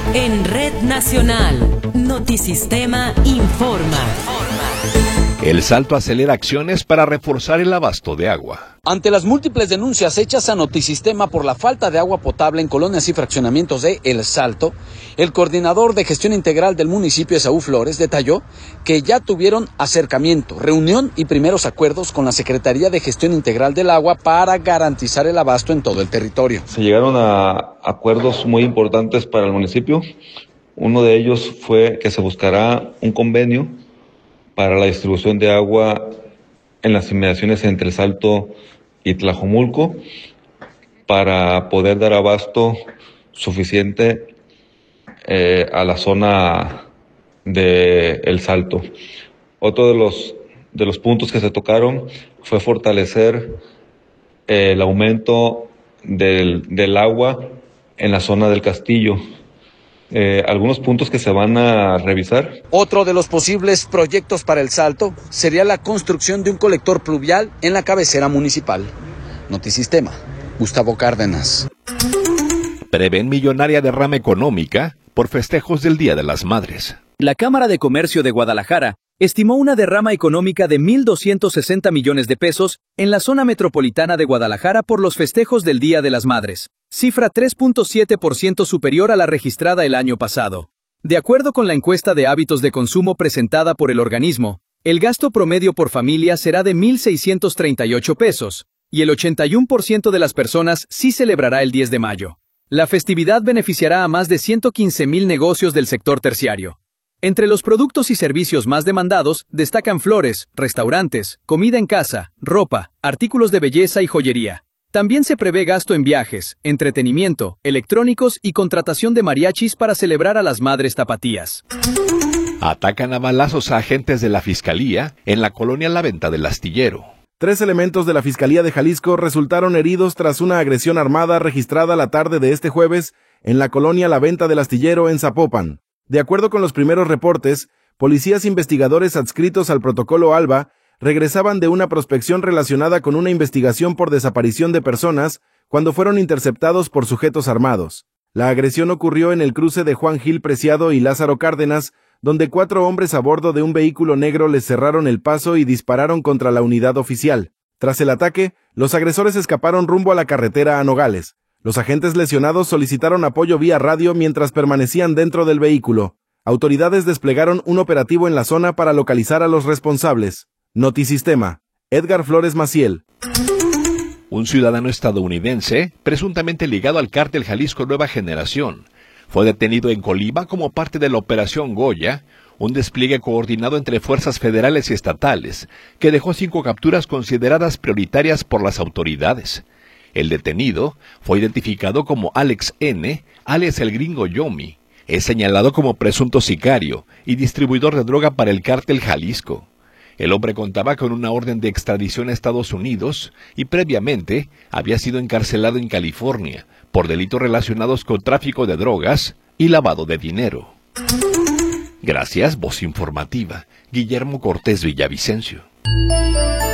En Red Nacional, Notisistema informa. El Salto acelera acciones para reforzar el abasto de agua. Ante las múltiples denuncias hechas a Notisistema por la falta de agua potable en colonias y fraccionamientos de El Salto, el coordinador de gestión integral del municipio, Esaú Flores, detalló que ya tuvieron acercamiento, reunión y primeros acuerdos con la Secretaría de Gestión Integral del Agua para garantizar el abasto en todo el territorio. Se llegaron a acuerdos muy importantes para el municipio. Uno de ellos fue que se buscará un convenio para la distribución de agua en las inmediaciones entre El Salto y Tlajomulco para poder dar abasto suficiente a la zona de El Salto. Otro de los puntos que se tocaron fue fortalecer el aumento del agua en la zona del Castillo. Algunos puntos que se van a revisar. Otro de los posibles proyectos para El Salto sería la construcción de un colector pluvial en la cabecera municipal. Notisistema, Gustavo Cárdenas. Prevén millonaria derrama económica por festejos del Día de las Madres. La Cámara de Comercio de Guadalajara estimó una derrama económica de 1,260 millones de pesos en la zona metropolitana de Guadalajara por los festejos del Día de las Madres, cifra 3.7% superior a la registrada el año pasado. De acuerdo con la encuesta de hábitos de consumo presentada por el organismo, el gasto promedio por familia será de 1,638 pesos, y el 81% de las personas sí celebrará el 10 de mayo. La festividad beneficiará a más de 115,000 negocios del sector terciario. Entre los productos y servicios más demandados destacan flores, restaurantes, comida en casa, ropa, artículos de belleza y joyería. También se prevé gasto en viajes, entretenimiento, electrónicos y contratación de mariachis para celebrar a las madres tapatías. Atacan a balazos a agentes de la Fiscalía en la colonia La Venta del Astillero. 3 elementos de la Fiscalía de Jalisco resultaron heridos tras una agresión armada registrada la tarde de este jueves en la colonia La Venta del Astillero en Zapopan. De acuerdo con los primeros reportes, policías investigadores adscritos al protocolo ALBA regresaban de una prospección relacionada con una investigación por desaparición de personas cuando fueron interceptados por sujetos armados. La agresión ocurrió en el cruce de Juan Gil Preciado y Lázaro Cárdenas, donde 4 hombres a bordo de un vehículo negro les cerraron el paso y dispararon contra la unidad oficial. Tras el ataque, los agresores escaparon rumbo a la carretera a Nogales. Los agentes lesionados solicitaron apoyo vía radio mientras permanecían dentro del vehículo. Autoridades desplegaron un operativo en la zona para localizar a los responsables. Notisistema, Edgar Flores Maciel. Un ciudadano estadounidense, presuntamente ligado al cártel Jalisco Nueva Generación, fue detenido en Colima como parte de la Operación Goya, un despliegue coordinado entre fuerzas federales y estatales, que dejó 5 capturas consideradas prioritarias por las autoridades. El detenido fue identificado como Alex N., alias el Gringo Yomi. Es señalado como presunto sicario y distribuidor de droga para el cártel Jalisco. El hombre contaba con una orden de extradición a Estados Unidos y previamente había sido encarcelado en California por delitos relacionados con tráfico de drogas y lavado de dinero. Gracias, Voz Informativa, Guillermo Cortés Villavicencio.